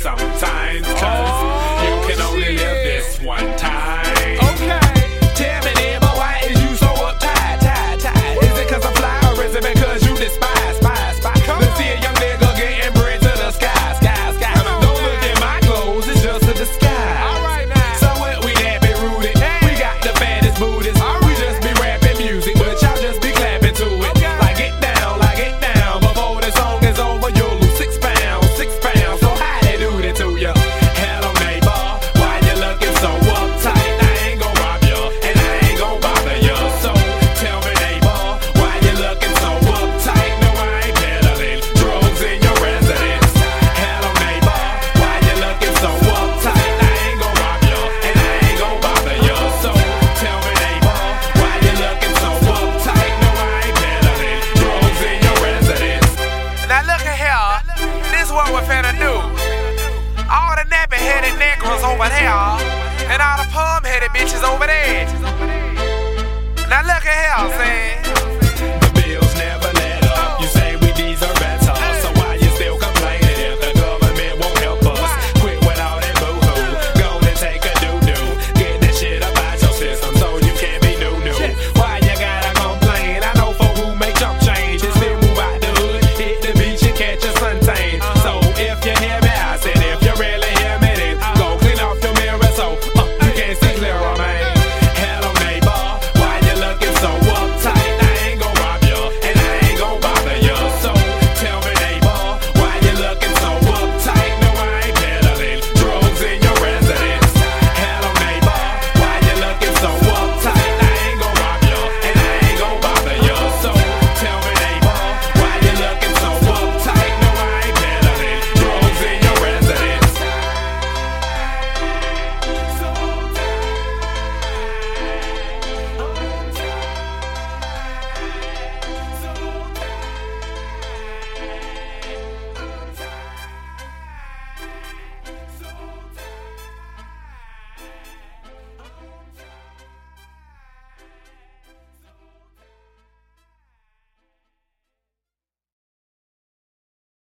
sometimes, cause you can only live this one time. Okay. Tell me, neighbor, why is you so uptight, tight? Is it cause I'm fly or is it because you despise, spy? Let's see a young nigga getting bread to the sky. Don't look at my clothes, it's just a disguise. Alright now. So what, we that be rooted? We got the baddest booties. We just be rapping music, but y'all just be clapping to it. Like it down, before the song is over, you'll lose 6 pounds. So how they do that to ya? Hello neighbor, why you looking so uptight? I ain't gon' rob ya, and I ain't gon' bother ya. So tell me neighbor, why you looking so uptight? No, I ain't peddling drugs in your residence. Hello neighbor, why you looking so uptight? I ain't gon' rob ya, and I ain't gon' bother ya. So tell me neighbor, why you looking so uptight? No, I ain't peddling drugs in your residence. Now look at here, this what we're finna do. All the nappy-headed negroes over there, and all the palm-headed bitches over there. Now look at here, say.